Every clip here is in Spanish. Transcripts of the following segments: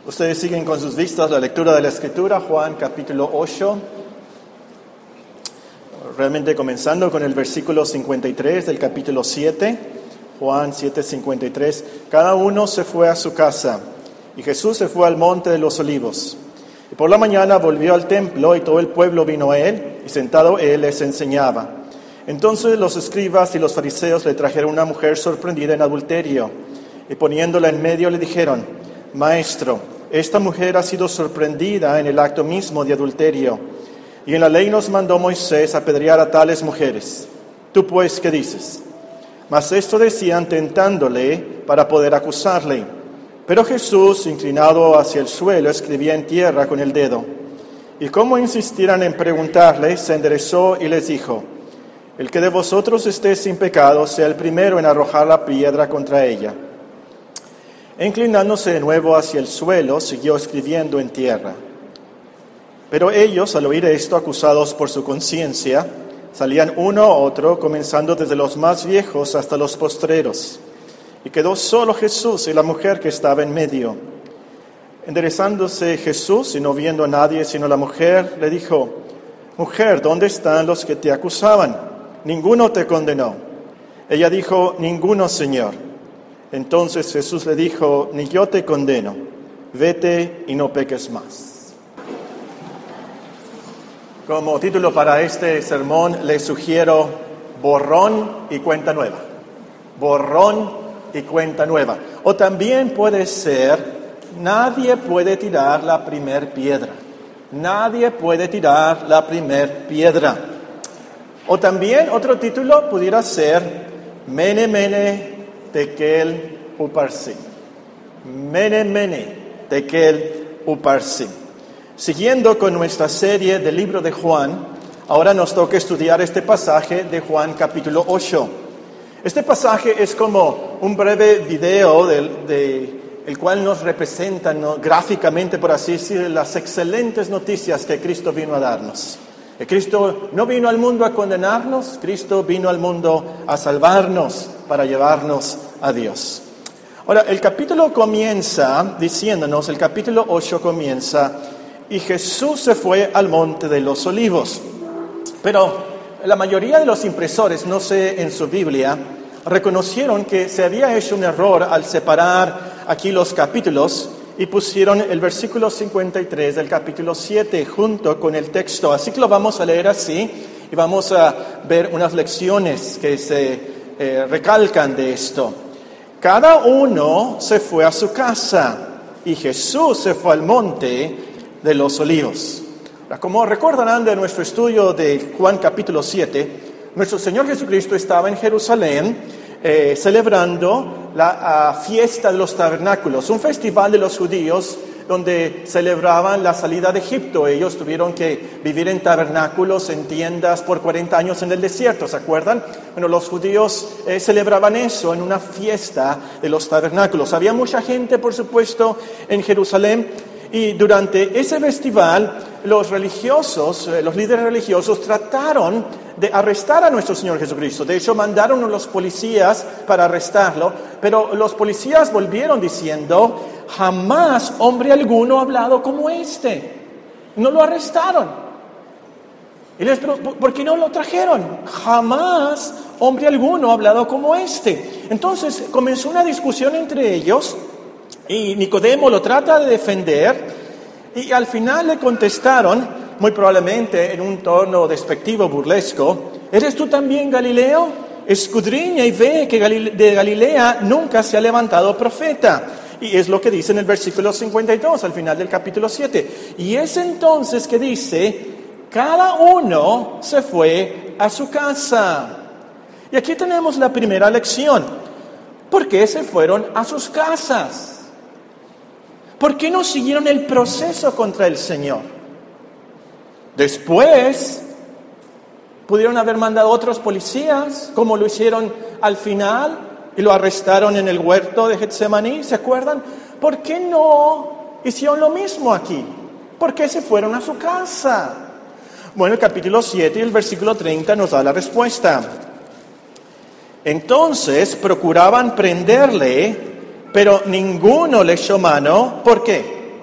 Ustedes siguen con sus vistas la lectura de la Escritura, Juan capítulo 8, realmente comenzando con el versículo 53 del capítulo 7, Juan 7:53. Cada uno se fue a su casa, y Jesús se fue al monte de los olivos. Y por la mañana volvió al templo, y todo el pueblo vino a él, y sentado él les enseñaba. Entonces los escribas y los fariseos le trajeron una mujer sorprendida en adulterio, y poniéndola en medio le dijeron: Maestro, esta mujer ha sido sorprendida en el acto mismo de adulterio, y en la ley nos mandó Moisés apedrear a tales mujeres. ¿Tú pues qué dices? Mas esto decían tentándole para poder acusarle. Pero Jesús, inclinado hacia el suelo, escribía en tierra con el dedo. Y como insistieran en preguntarle, se enderezó y les dijo: El que de vosotros esté sin pecado, sea el primero en arrojar la piedra contra ella. Inclinándose de nuevo hacia el suelo, siguió escribiendo en tierra. Pero ellos, al oír esto, acusados por su conciencia, salían uno a otro, comenzando desde los más viejos hasta los postreros. Y quedó solo Jesús y la mujer que estaba en medio. Enderezándose Jesús y no viendo a nadie sino a la mujer, le dijo: Mujer, ¿dónde están los que te acusaban? Ninguno te condenó. Ella dijo: Ninguno, Señor. Entonces Jesús le dijo: Ni yo te condeno, vete y no peques más. Como título para este sermón le sugiero borrón y cuenta nueva. Borrón y cuenta nueva. O también puede ser: nadie puede tirar la primer piedra. Nadie puede tirar la primer piedra. O también otro título pudiera ser: Mene, mene, tekel uparsin. Mene, mene, tekel uparsin. Siguiendo con nuestra serie del libro de Juan, ahora nos toca estudiar este pasaje de Juan capítulo 8. Este pasaje es como un breve video el cual nos representa, ¿no?, gráficamente, por así decir, las excelentes noticias que Cristo vino a darnos. Que Cristo no vino al mundo a condenarnos, Cristo vino al mundo a salvarnos, para llevarnos a Dios. Ahora, el capítulo comienza diciéndonos, el capítulo 8 comienza: y Jesús se fue al monte de los olivos. Pero la mayoría de los impresores, no sé, en su Biblia, reconocieron que se había hecho un error al separar aquí los capítulos y pusieron el versículo 53 del capítulo 7 junto con el texto. Así que lo vamos a leer así y vamos a ver unas lecciones que se recalcan de esto. Cada uno se fue a su casa y Jesús se fue al monte de los olivos. Como recordarán de nuestro estudio de Juan capítulo 7, nuestro Señor Jesucristo estaba en Jerusalén celebrando la fiesta de los tabernáculos, un festival de los judíos donde celebraban la salida de Egipto. Ellos tuvieron que vivir en tabernáculos, en tiendas por 40 años en el desierto, ¿se acuerdan? Bueno, los judíos celebraban eso en una fiesta de los tabernáculos. Había mucha gente, por supuesto, en Jerusalén, y durante ese festival los líderes religiosos trataron de arrestar a nuestro Señor Jesucristo. De hecho, mandaron a los policías para arrestarlo, pero los policías volvieron diciendo: jamás hombre alguno ha hablado como este. No lo arrestaron. Y les preguntó: ¿por qué no lo trajeron? Jamás hombre alguno ha hablado como este. Entonces comenzó una discusión entre ellos, y Nicodemo lo trata de defender, y al final le contestaron, muy probablemente en un tono despectivo, burlesco: ¿eres tú también Galileo? Escudriña y ve que de Galilea nunca se ha levantado profeta. Y es lo que dice en el versículo 52, al final del capítulo 7. Y es entonces que dice: cada uno se fue a su casa. Y aquí tenemos la primera lección. ¿Por qué se fueron a sus casas? ¿Por qué no siguieron el proceso contra el Señor? Después pudieron haber mandado otros policías, como lo hicieron al final, y lo arrestaron en el huerto de Getsemaní, ¿se acuerdan? ¿Por qué no hicieron lo mismo aquí? ¿Por qué se fueron a su casa? Bueno, el capítulo 7 y el versículo 30 nos da la respuesta. Entonces procuraban prenderle, pero ninguno le echó mano. ¿Por qué?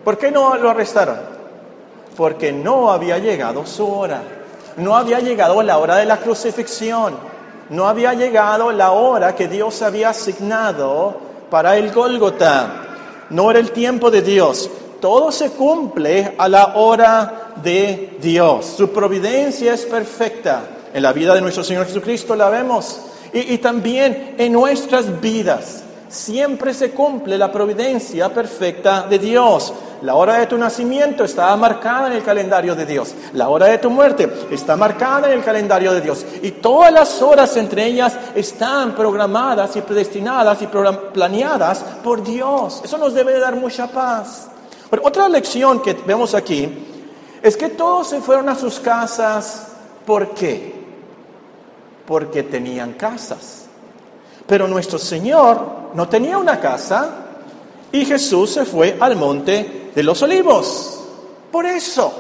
¿Por qué no lo arrestaron? Porque no había llegado su hora. No había llegado la hora de la crucifixión. No había llegado la hora que Dios había asignado para el Gólgota. No era el tiempo de Dios. Todo se cumple a la hora de Dios. Su providencia es perfecta. En la vida de nuestro Señor Jesucristo la vemos. Y también en nuestras vidas. Siempre se cumple la providencia perfecta de Dios. La hora de tu nacimiento está marcada en el calendario de Dios. La hora de tu muerte está marcada en el calendario de Dios. Y todas las horas entre ellas están programadas y predestinadas y planeadas por Dios. Eso nos debe dar mucha paz. Pero otra lección que vemos aquí es que todos se fueron a sus casas. ¿Por qué? Porque tenían casas. Pero nuestro Señor no tenía una casa y Jesús se fue al monte de los Olivos. Por eso,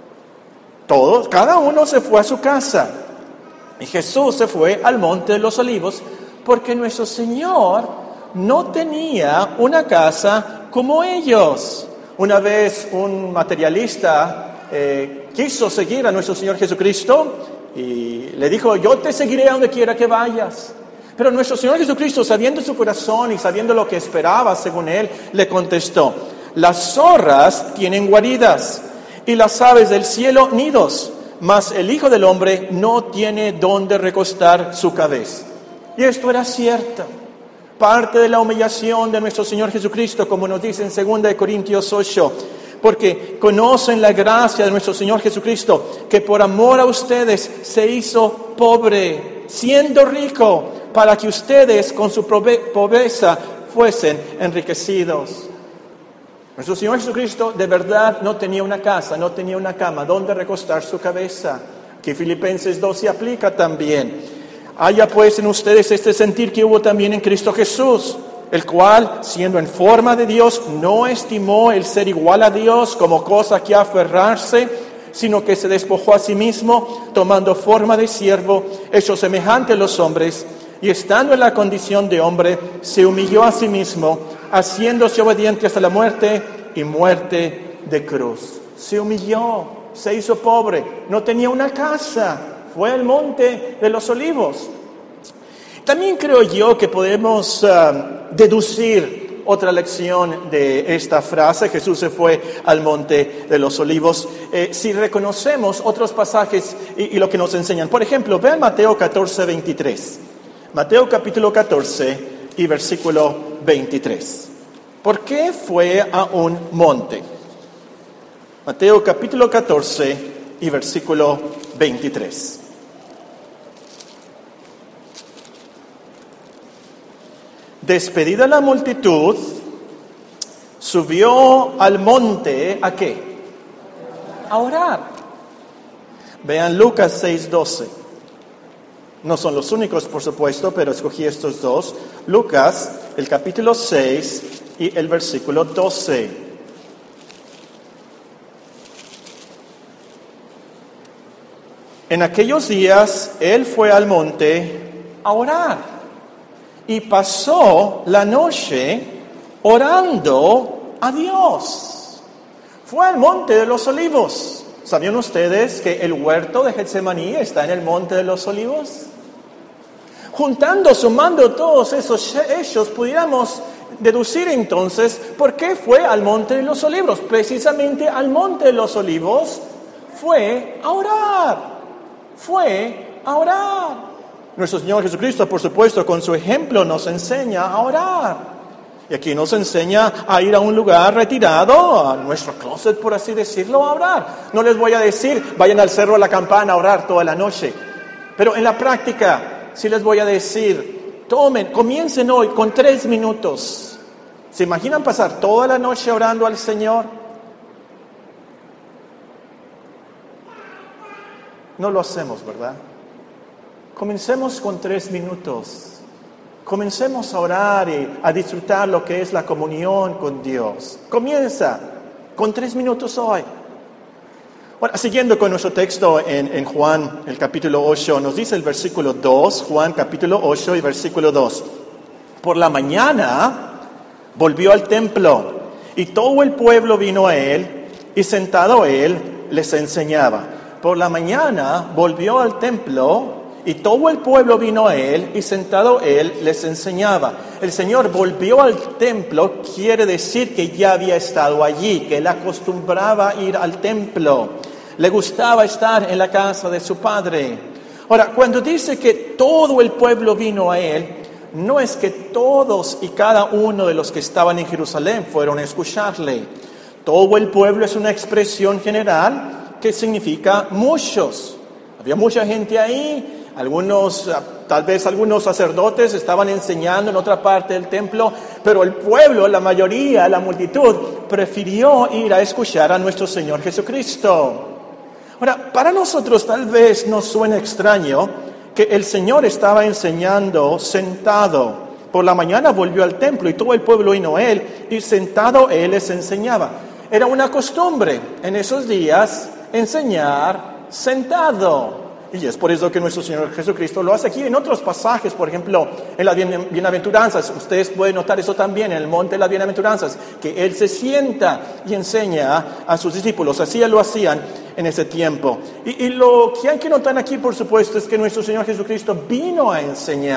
cada uno se fue a su casa y Jesús se fue al monte de los Olivos porque nuestro Señor no tenía una casa como ellos. Una vez un materialista quiso seguir a nuestro Señor Jesucristo y le dijo: yo te seguiré a donde quiera que vayas. Pero nuestro Señor Jesucristo, sabiendo su corazón y sabiendo lo que esperaba según él, le contestó: las zorras tienen guaridas y las aves del cielo nidos, mas el Hijo del Hombre no tiene dónde recostar su cabeza. Y esto era cierto. Parte de la humillación de nuestro Señor Jesucristo, como nos dice en 2 Corintios 8, porque conocen la gracia de nuestro Señor Jesucristo, que por amor a ustedes se hizo pobre, siendo rico, para que ustedes con su pobreza fuesen enriquecidos. Nuestro Señor Jesucristo de verdad no tenía una casa, no tenía una cama donde recostar su cabeza. Que Filipenses 2 se aplica también. Haya pues en ustedes este sentir que hubo también en Cristo Jesús, el cual, siendo en forma de Dios, no estimó el ser igual a Dios como cosa que aferrarse, sino que se despojó a sí mismo, tomando forma de siervo, hecho semejante a los hombres, y estando en la condición de hombre, se humilló a sí mismo, haciéndose obediente hasta la muerte y muerte de cruz. Se humilló, se hizo pobre, no tenía una casa, fue al monte de los Olivos. También creo yo que podemos deducir otra lección de esta frase: Jesús se fue al monte de los Olivos, si reconocemos otros pasajes y lo que nos enseñan. Por ejemplo, vean Mateo 14, 23. Mateo capítulo 14 y versículo 23. ¿Por qué fue a un monte? Mateo capítulo 14 y versículo 23. Despedida la multitud, subió al monte, ¿a qué? A orar. Vean Lucas 6:12. No son los únicos, por supuesto, pero escogí estos dos. Lucas, el capítulo 6 y el versículo 12. En aquellos días, él fue al monte a orar y pasó la noche orando a Dios. Fue al monte de los Olivos. ¿Sabían ustedes que el huerto de Getsemaní está en el monte de los Olivos? Sumando todos esos hechos, pudiéramos deducir entonces por qué fue al monte de los Olivos. Precisamente al monte de los Olivos fue a orar. Fue a orar. Nuestro Señor Jesucristo, por supuesto, con su ejemplo nos enseña a orar. Y aquí nos enseña a ir a un lugar retirado, a nuestro closet, por así decirlo, a orar. No les voy a decir, vayan al Cerro de la Campana a orar toda la noche. Pero en la práctica, sí les voy a decir, comiencen hoy con 3 minutos. ¿Se imaginan pasar toda la noche orando al Señor? No lo hacemos, ¿verdad? Comencemos con 3 minutos. Comencemos a orar y a disfrutar lo que es la comunión con Dios. Comienza con 3 minutos hoy. Bueno, siguiendo con nuestro texto en Juan, el capítulo 8, nos dice el versículo 2, Juan capítulo 8 y versículo 2. Por la mañana volvió al templo y todo el pueblo vino a él, y sentado él les enseñaba. Por la mañana volvió al templo, y todo el pueblo vino a él, y sentado él les enseñaba. El Señor volvió al templo, quiere decir que ya había estado allí, que él acostumbraba ir al templo. Le gustaba estar en la casa de su padre. Ahora, cuando dice que todo el pueblo vino a él, no es que todos y cada uno de los que estaban en Jerusalén fueron a escucharle. Todo el pueblo es una expresión general que significa muchos. Había mucha gente ahí. Tal vez algunos sacerdotes estaban enseñando en otra parte del templo, pero el pueblo, la mayoría, la multitud, prefirió ir a escuchar a nuestro Señor Jesucristo. Ahora, para nosotros tal vez nos suene extraño que el Señor estaba enseñando sentado. Por la mañana volvió al templo y todo el pueblo vino a él, y sentado él les enseñaba. Era una costumbre en esos días enseñar sentado. Y es por eso que nuestro Señor Jesucristo lo hace aquí en otros pasajes, por ejemplo, en las bienaventuranzas. Ustedes pueden notar eso también en el monte de las bienaventuranzas, que Él se sienta y enseña a sus discípulos. Así lo hacían en ese tiempo. Y lo que hay que notar aquí, por supuesto, es que nuestro Señor Jesucristo vino a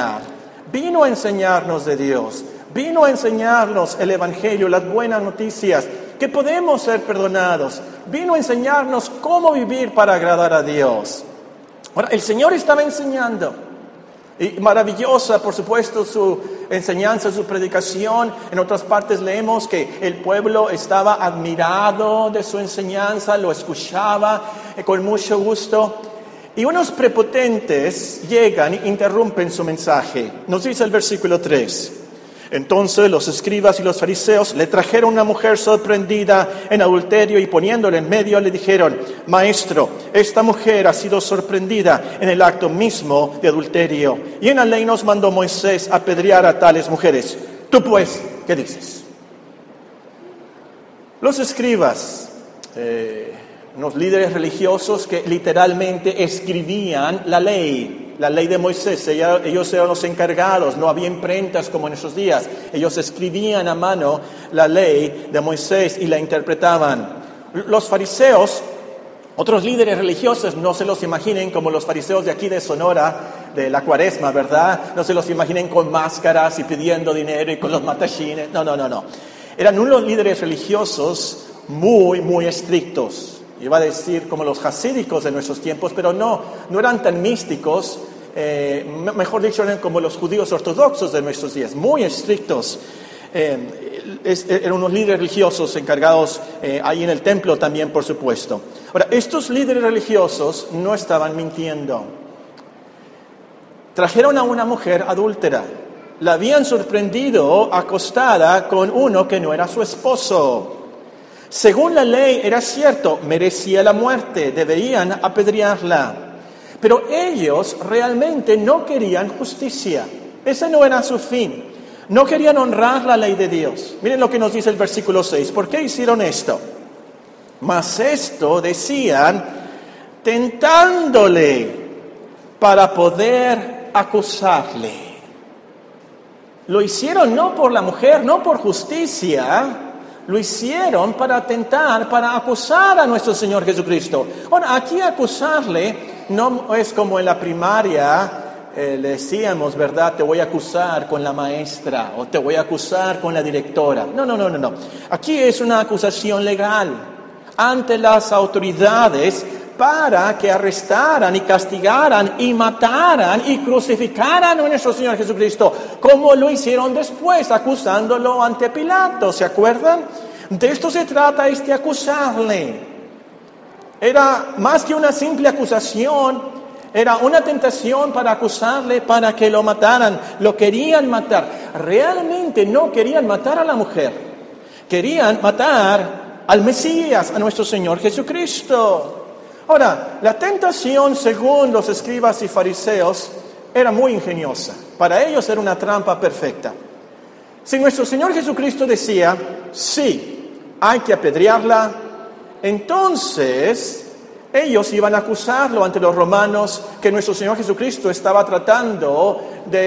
enseñarnos de Dios, vino a enseñarnos el Evangelio, las buenas noticias, que podemos ser perdonados, vino a enseñarnos cómo vivir para agradar a Dios. Ahora, el Señor estaba enseñando, y maravillosa, por supuesto, su enseñanza, su predicación. En otras partes leemos que el pueblo estaba admirado de su enseñanza, lo escuchaba con mucho gusto. Y unos prepotentes llegan e interrumpen su mensaje. Nos dice el versículo 3. Entonces los escribas y los fariseos le trajeron una mujer sorprendida en adulterio y poniéndola en medio le dijeron: Maestro, esta mujer ha sido sorprendida en el acto mismo de adulterio. Y en la ley nos mandó Moisés apedrear a tales mujeres. Tú pues, ¿qué dices? Los escribas, unos líderes religiosos que literalmente escribían la ley de Moisés. Ellos eran los encargados, no había imprentas como en esos días. Ellos escribían a mano la ley de Moisés y la interpretaban. Los fariseos, otros líderes religiosos, no se los imaginen como los fariseos de aquí de Sonora, de la Cuaresma, ¿verdad? No se los imaginen con máscaras y pidiendo dinero y con los matachines. No. Eran unos líderes religiosos muy, muy estrictos. Iba a decir como los hasídicos de nuestros tiempos, pero no eran tan místicos, mejor dicho, eran como los judíos ortodoxos de nuestros días, muy estrictos. Eran unos líderes religiosos encargados ahí en el templo también, por supuesto. Ahora, estos líderes religiosos no estaban mintiendo. Trajeron a una mujer adúltera. La habían sorprendido acostada con uno que no era su esposo. Según la ley era cierto, merecía la muerte, deberían apedrearla. Pero ellos realmente no querían justicia. Ese no era su fin. No querían honrar la ley de Dios. Miren lo que nos dice el versículo 6. ¿Por qué hicieron esto? Mas esto decían tentándole para poder acusarle. Lo hicieron no por la mujer, no por justicia. Lo hicieron para tentar, para acusar a nuestro Señor Jesucristo. Ahora, aquí acusarle no es como en la primaria le decíamos, ¿verdad? Te voy a acusar con la maestra o te voy a acusar con la directora. No. Aquí es una acusación legal ante las autoridades para que arrestaran y castigaran y mataran y crucificaran a nuestro Señor Jesucristo, como lo hicieron después, acusándolo ante Pilato, ¿se acuerdan? De esto se trata, acusarle. Era más que una simple acusación, era una tentación para acusarle, para que lo mataran. Lo querían matar. Realmente no querían matar a la mujer, querían matar al Mesías, a nuestro Señor Jesucristo. Ahora, la tentación, según los escribas y fariseos, era muy ingeniosa. Para ellos era una trampa perfecta. Si nuestro Señor Jesucristo decía, sí, hay que apedrearla, entonces ellos iban a acusarlo ante los romanos que nuestro Señor Jesucristo estaba tratando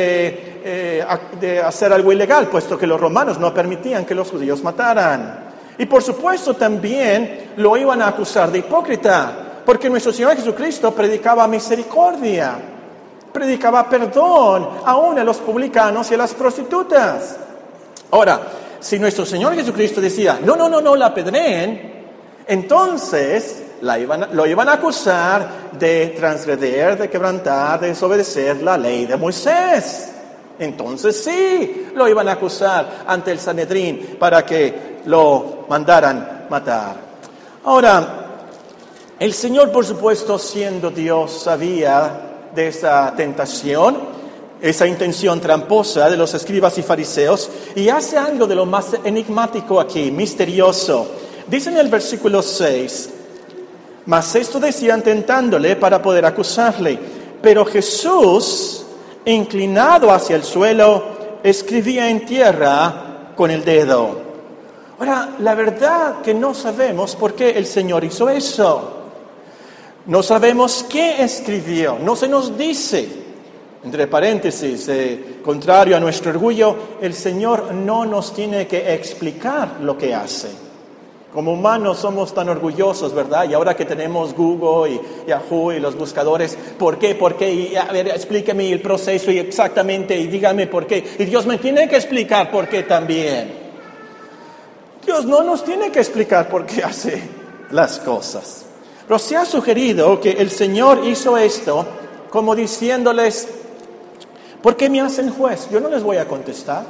de hacer algo ilegal, puesto que los romanos no permitían que los judíos mataran. Y por supuesto también lo iban a acusar de hipócrita, porque nuestro Señor Jesucristo predicaba misericordia, predicaba perdón aún a los publicanos y a las prostitutas. Ahora, si nuestro Señor Jesucristo decía, no la apedreen, entonces lo iban a acusar de transgredir, de quebrantar, de desobedecer la ley de Moisés. Entonces sí, lo iban a acusar ante el Sanedrín para que lo mandaran matar. Ahora, el Señor, por supuesto, siendo Dios, sabía de esa tentación, esa intención tramposa de los escribas y fariseos, y hace algo de lo más enigmático aquí, misterioso. Dice en el versículo 6, mas esto decían tentándole para poder acusarle, pero Jesús, inclinado hacia el suelo, escribía en tierra con el dedo. Ahora, la verdad que no sabemos por qué el Señor hizo eso. No sabemos qué escribió, no se nos dice. Entre paréntesis, contrario a nuestro orgullo, el Señor no nos tiene que explicar lo que hace. Como humanos somos tan orgullosos, ¿verdad? Y ahora que tenemos Google y Yahoo y los buscadores, ¿por qué? Y a ver, explíqueme el proceso y exactamente, y dígame por qué. Y Dios me tiene que explicar por qué también. Dios no nos tiene que explicar por qué hace las cosas. Pero se ha sugerido que el Señor hizo esto como diciéndoles, ¿por qué me hacen juez? Yo no les voy a contestar.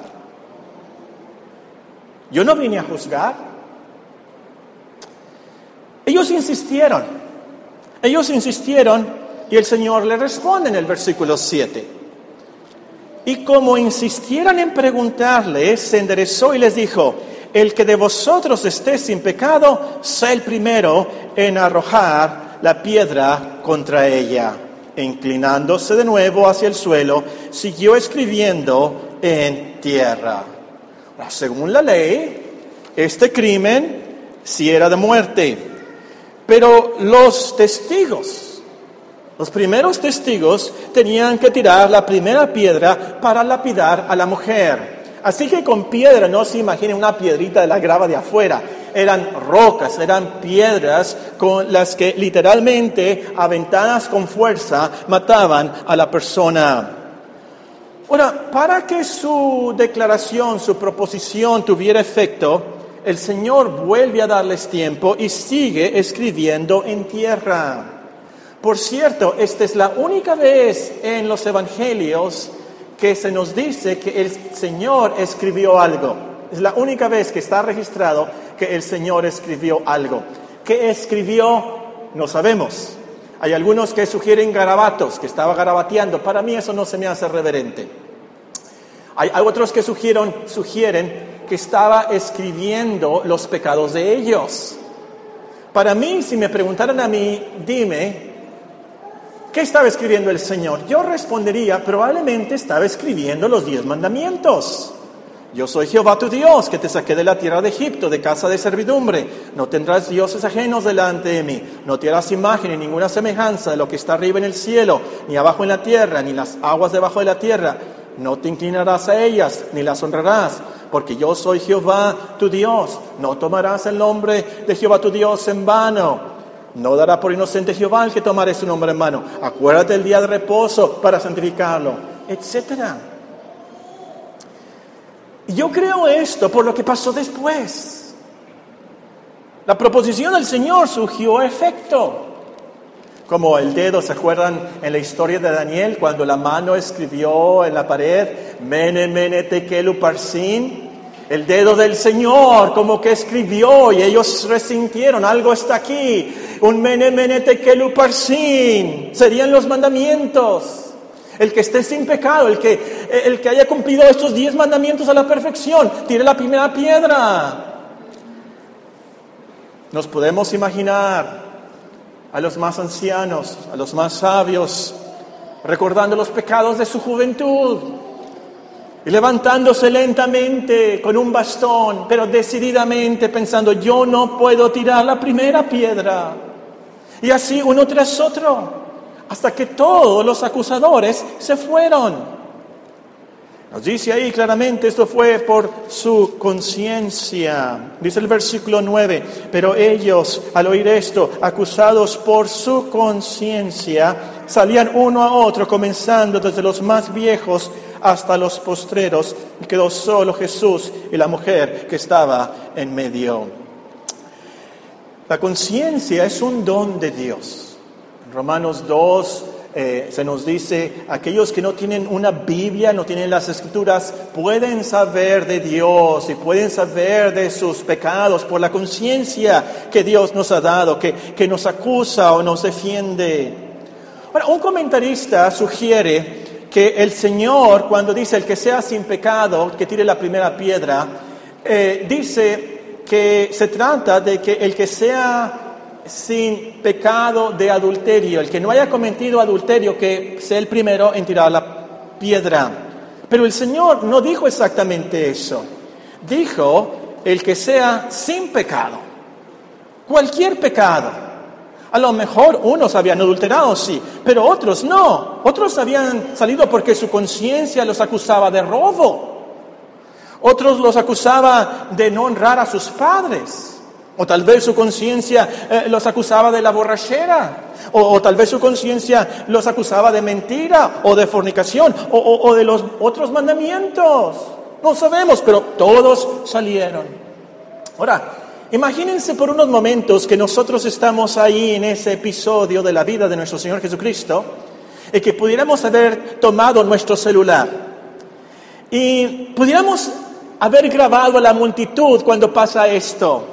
Yo no vine a juzgar. Ellos insistieron y el Señor le responde en el versículo 7. Y como insistieran en preguntarle, se enderezó y les dijo, el que de vosotros esté sin pecado, sea el primero en arrojar la piedra contra ella. E inclinándose de nuevo hacia el suelo, siguió escribiendo en tierra. Ahora, según la ley, este crimen sí era de muerte. Pero los primeros testigos, tenían que tirar la primera piedra para lapidar a la mujer. Así que con piedra no se imaginen una piedrita de la grava de afuera. Eran rocas, eran piedras con las que literalmente, aventadas con fuerza, mataban a la persona. Ahora, para que su declaración, su proposición tuviera efecto, el Señor vuelve a darles tiempo y sigue escribiendo en tierra. Por cierto, esta es la única vez en los evangelios que se nos dice que el Señor escribió algo. Es la única vez que está registrado que el Señor escribió algo. ¿Qué escribió? No sabemos. Hay algunos que sugieren garabatos, que estaba garabateando. Para mí eso no se me hace reverente. Hay otros que sugieren que estaba escribiendo los pecados de ellos. Para mí, si me preguntaran a mí, dime, ¿qué estaba escribiendo el Señor? Yo respondería, probablemente estaba escribiendo los 10 mandamientos. Yo soy Jehová tu Dios, que te saqué de la tierra de Egipto, de casa de servidumbre. No tendrás dioses ajenos delante de mí. No te harás imagen ni ninguna semejanza de lo que está arriba en el cielo, ni abajo en la tierra, ni las aguas debajo de la tierra. No te inclinarás a ellas, ni las honrarás, porque yo soy Jehová tu Dios. No tomarás el nombre de Jehová tu Dios en vano. No dará por inocente Jehová el que tomare su nombre en vano. Acuérdate del día de reposo para santificarlo, etcétera. Y yo creo esto por lo que pasó después. La proposición del Señor surgió a efecto. Como el dedo, ¿se acuerdan en la historia de Daniel? Cuando la mano escribió en la pared, Mene, Mene, Tekel, Uparsin. El dedo del Señor como que escribió y ellos resintieron, algo está aquí. Un Mene, Mene, Tekel, Uparsin. Serían los mandamientos. El que esté sin pecado, el que haya cumplido estos 10 mandamientos a la perfección, tire la primera piedra. Nos podemos imaginar a los más ancianos, a los más sabios, recordando los pecados de su juventud y levantándose lentamente con un bastón, pero decididamente pensando, yo no puedo tirar la primera piedra. Y así uno tras otro, hasta que todos los acusadores se fueron. Nos dice ahí claramente, esto fue por su conciencia. Dice el versículo 9, pero ellos, al oír esto, acusados por su conciencia, salían uno a otro, comenzando desde los más viejos hasta los postreros, y quedó solo Jesús y la mujer que estaba en medio. La conciencia es un don de Dios. En Romanos 2 se nos dice, aquellos que no tienen una Biblia, no tienen las Escrituras, pueden saber de Dios y pueden saber de sus pecados por la conciencia que Dios nos ha dado, que nos acusa o nos defiende. Ahora, un comentarista sugiere que el Señor, cuando dice el que sea sin pecado, que tire la primera piedra, dice que se trata de que el que sea sin pecado de adulterio, el que no haya cometido adulterio, que sea el primero en tirar la piedra. Pero el Señor no dijo exactamente eso. Dijo el que sea sin pecado. Cualquier pecado. A lo mejor unos habían adulterado, sí, pero otros no. Otros habían salido porque su conciencia los acusaba de robo. Otros los acusaba de no honrar a sus padres. O tal vez su conciencia los acusaba de la borrachera. O tal vez su conciencia los acusaba de mentira o de fornicación o de los otros mandamientos. No sabemos, pero todos salieron. Ahora, imagínense por unos momentos que nosotros estamos ahí en ese episodio de la vida de nuestro Señor Jesucristo y que pudiéramos haber tomado nuestro celular y pudiéramos haber grabado a la multitud cuando pasa esto.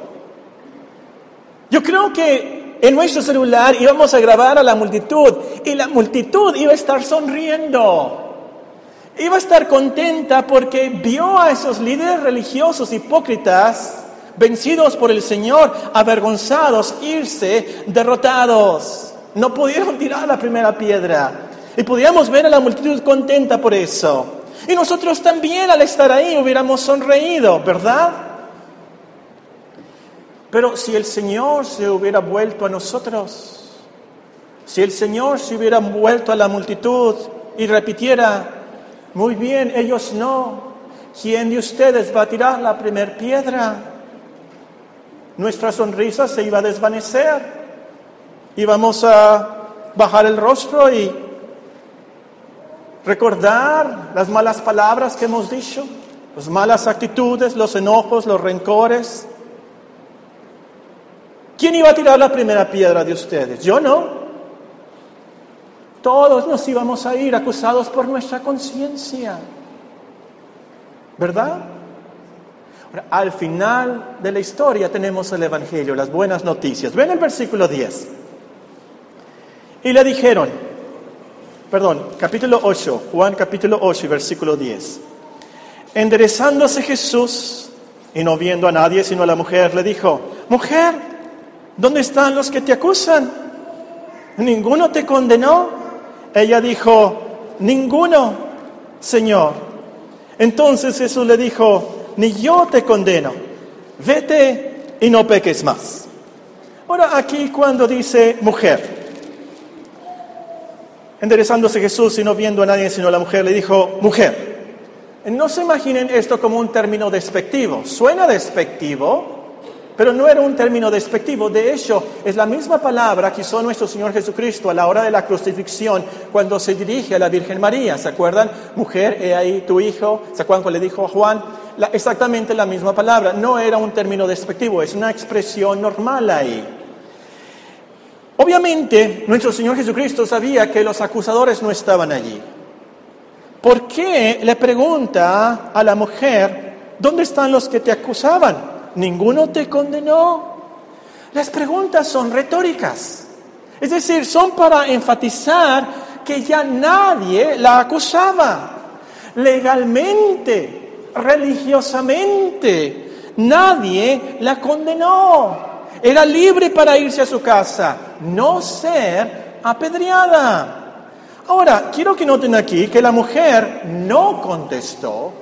Yo creo que en nuestro celular íbamos a grabar a la multitud y la multitud iba a estar sonriendo. Iba a estar contenta porque vio a esos líderes religiosos hipócritas vencidos por el Señor, avergonzados, irse derrotados. No pudieron tirar la primera piedra. Y podíamos ver a la multitud contenta por eso. Y nosotros también al estar ahí hubiéramos sonreído, ¿verdad? Pero si el Señor se hubiera vuelto a nosotros, si el Señor se hubiera vuelto a la multitud y repitiera, muy bien, ellos no, ¿quién de ustedes va a tirar la primera piedra? Nuestra sonrisa se iba a desvanecer, íbamos a bajar el rostro y recordar las malas palabras que hemos dicho, las malas actitudes, los enojos, los rencores. ¿Quién iba a tirar la primera piedra de ustedes? Yo no. Todos nos íbamos a ir acusados por nuestra conciencia. ¿Verdad? Ahora, al final de la historia tenemos el Evangelio, las buenas noticias. Ven el versículo 10. Y le dijeron, capítulo 8, Juan capítulo 8, versículo 10. Enderezándose Jesús y no viendo a nadie sino a la mujer, le dijo, mujer, ¿dónde están los que te acusan? ¿Ninguno te condenó? Ella dijo, ninguno, Señor. Entonces Jesús le dijo, ni yo te condeno. Vete y no peques más. Ahora aquí cuando dice mujer, enderezándose Jesús y no viendo a nadie sino a la mujer, le dijo, mujer. No se imaginen esto como un término despectivo. Suena despectivo, pero no era un término despectivo. De hecho, es la misma palabra que usó nuestro Señor Jesucristo a la hora de la crucifixión cuando se dirige a la Virgen María. ¿Se acuerdan? Mujer, he ahí tu hijo. ¿Se acuerdan cuando le dijo a Juan? Exactamente la misma palabra. No era un término despectivo, es una expresión normal ahí. Obviamente, nuestro Señor Jesucristo sabía que los acusadores no estaban allí. ¿Por qué le pregunta a la mujer, ¿dónde están los que te acusaban? ¿Ninguno te condenó? Las preguntas son retóricas. Es decir, son para enfatizar que ya nadie la acusaba. Legalmente, religiosamente, nadie la condenó. Era libre para irse a su casa, no ser apedreada. Ahora, quiero que noten aquí que la mujer no contestó,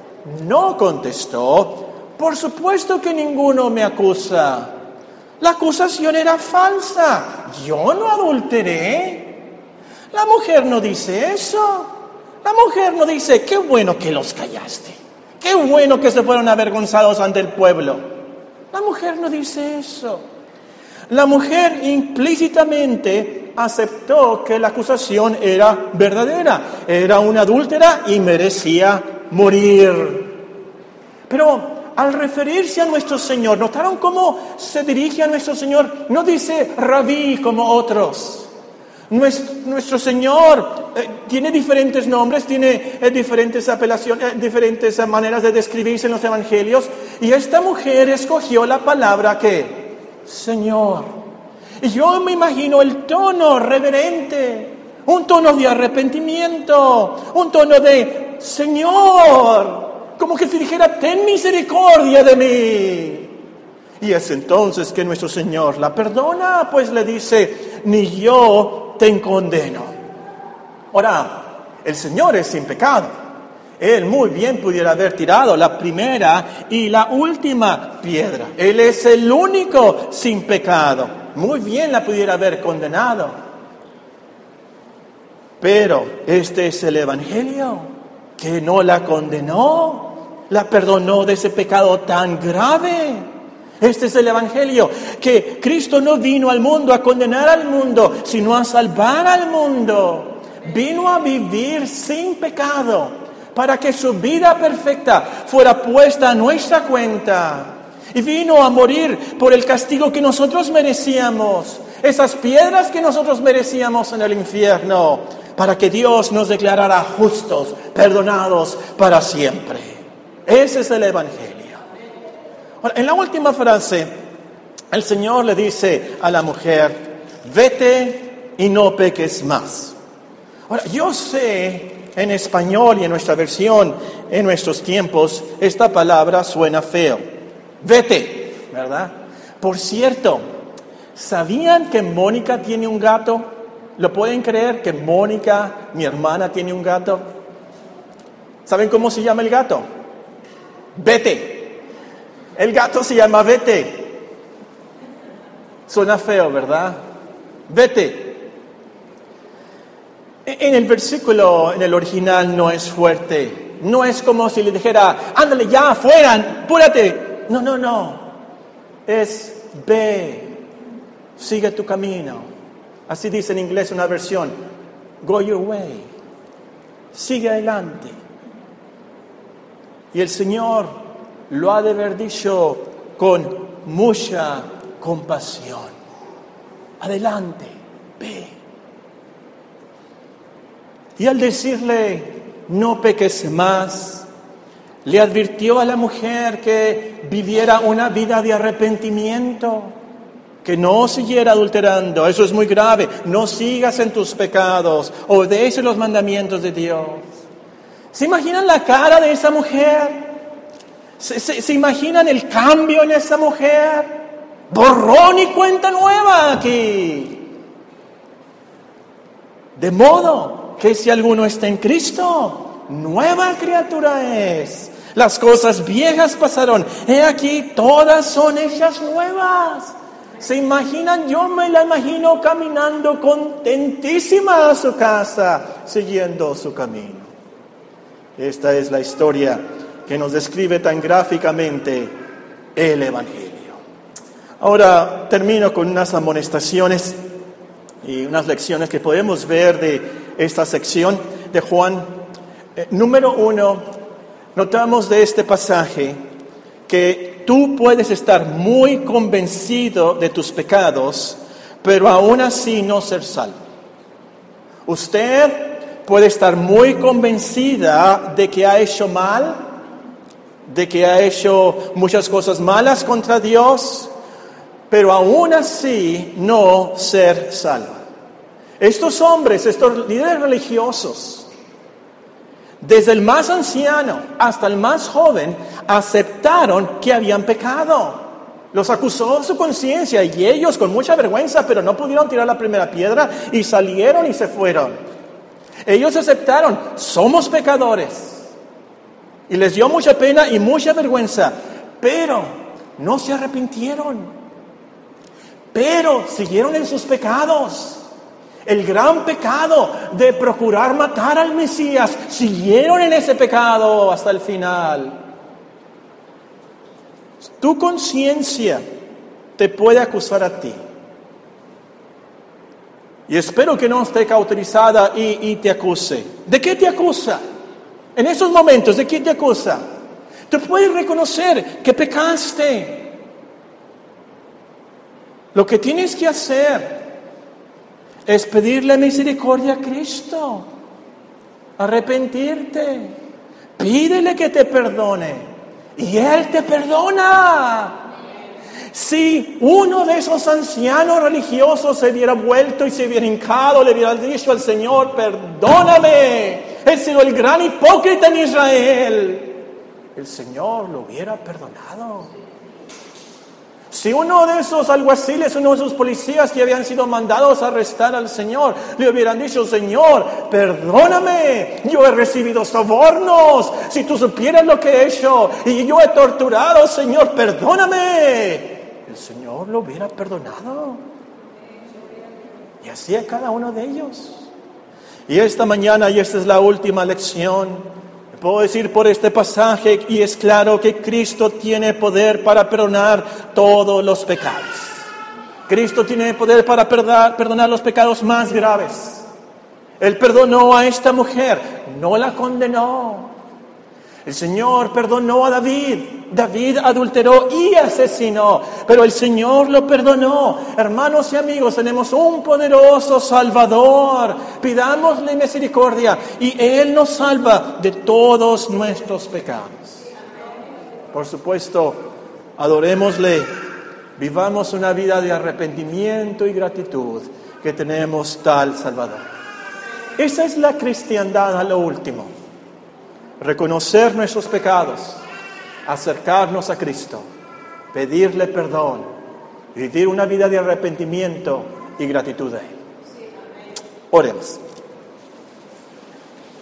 por supuesto que ninguno me acusa. La acusación era falsa. Yo no adulteré. La mujer no dice eso. La mujer no dice, qué bueno que los callaste, qué bueno que se fueron avergonzados ante el pueblo. La mujer no dice eso. La mujer implícitamente aceptó que la acusación era verdadera, era una adúltera y merecía morir. Pero al referirse a nuestro Señor, ¿notaron cómo se dirige a nuestro Señor? No dice rabí como otros. Nuestro Señor tiene diferentes nombres, tiene diferentes apelaciones, diferentes maneras de describirse en los evangelios. Y esta mujer escogió la palabra ¿qué? Señor. Y yo me imagino el tono reverente, un tono de arrepentimiento, un tono de Señor, como que se dijera, ten misericordia de mí. Y es entonces que nuestro Señor la perdona, pues le dice, ni yo te condeno. Ahora, el Señor es sin pecado. Él muy bien pudiera haber tirado la primera y la última piedra. Él es el único sin pecado. Muy bien la pudiera haber condenado. Pero este es el Evangelio que no la condenó, la perdonó de ese pecado tan grave. Este es el Evangelio, que Cristo no vino al mundo a condenar al mundo, sino a salvar al mundo. Vino a vivir sin pecado, para que su vida perfecta fuera puesta a nuestra cuenta. Y vino a morir por el castigo que nosotros merecíamos, esas piedras que nosotros merecíamos en el infierno, para que Dios nos declarara justos, perdonados para siempre. Ese es el Evangelio. Ahora, en la última frase, el Señor le dice a la mujer, vete y no peques más. Ahora, yo sé, en español y en nuestra versión, en nuestros tiempos, esta palabra suena feo. Vete, ¿verdad? Por cierto, ¿sabían que Mónica tiene un gato? ¿Lo pueden creer que Mónica, mi hermana, tiene un gato? ¿Saben cómo se llama el gato? Vete. El gato se llama Vete. Suena feo, ¿verdad? Vete. En el versículo, en el original, no es fuerte. No es como si le dijera, ándale ya, fuera, apúrate. No. Es ve, sigue tu camino. Así dice en inglés una versión. Go your way. Sigue adelante. Y el Señor lo ha de haber dicho con mucha compasión. Adelante, ve. Y al decirle, no peques más, le advirtió a la mujer que viviera una vida de arrepentimiento, que no siguiera adulterando. Eso es muy grave. No sigas en tus pecados, obedece los mandamientos de Dios. ¿Se imaginan la cara de esa mujer? ¿Se imaginan el cambio en esa mujer? Borrón y cuenta nueva aquí. De modo que si alguno está en Cristo, nueva criatura es. Las cosas viejas pasaron. He aquí, todas son hechas nuevas. ¿Se imaginan? Yo me la imagino caminando contentísima a su casa, siguiendo su camino. Esta es la historia que nos describe tan gráficamente el Evangelio. Ahora termino con unas amonestaciones y unas lecciones que podemos ver de esta sección de Juan. Número 1, notamos de este pasaje que tú puedes estar muy convencido de tus pecados, pero aún así no ser salvo. Usted puede estar muy convencida de que ha hecho mal, de que ha hecho muchas cosas malas contra Dios, pero aún así no ser salva. Estos hombres, estos líderes religiosos, desde el más anciano hasta el más joven, aceptaron que habían pecado. Los acusó su conciencia y ellos con mucha vergüenza, pero no pudieron tirar la primera piedra y salieron y se fueron. Ellos aceptaron, somos pecadores. Y les dio mucha pena y mucha vergüenza, pero no se arrepintieron. Pero siguieron en sus pecados. El gran pecado de procurar matar al Mesías, siguieron en ese pecado hasta el final. Tu conciencia te puede acusar a ti. Y espero que no esté cauterizada y te acuse. ¿De qué te acusa? En esos momentos, ¿de qué te acusa? Tú puedes reconocer que pecaste. Lo que tienes que hacer es pedirle misericordia a Cristo, arrepentirte, pídele que te perdone y Él te perdona. Si uno de esos ancianos religiosos se hubiera vuelto y se hubiera hincado, le hubiera dicho al Señor, perdóname, he sido el gran hipócrita en Israel, el Señor lo hubiera perdonado. Si uno de esos alguaciles, uno de esos policías que habían sido mandados a arrestar al Señor, le hubieran dicho, Señor, perdóname, yo he recibido sobornos, si tú supieras lo que he hecho, y yo he torturado, Señor, perdóname, el Señor lo hubiera perdonado. Y así a cada uno de ellos. Y esta mañana, y esta es la última lección, puedo decir por este pasaje, y es claro que Cristo tiene poder para perdonar todos los pecados. Cristo tiene poder para perdonar los pecados más graves. Él perdonó a esta mujer, no la condenó. El Señor perdonó a David. David adulteró y asesinó, pero el Señor lo perdonó. Hermanos y amigos, tenemos un poderoso Salvador. Pidámosle misericordia y Él nos salva de todos nuestros pecados. Por supuesto, adorémosle, vivamos una vida de arrepentimiento y gratitud que tenemos tal Salvador. Esa es la cristiandad a lo último. Reconocer nuestros pecados, acercarnos a Cristo, pedirle perdón, vivir una vida de arrepentimiento y gratitud a Él. Oremos.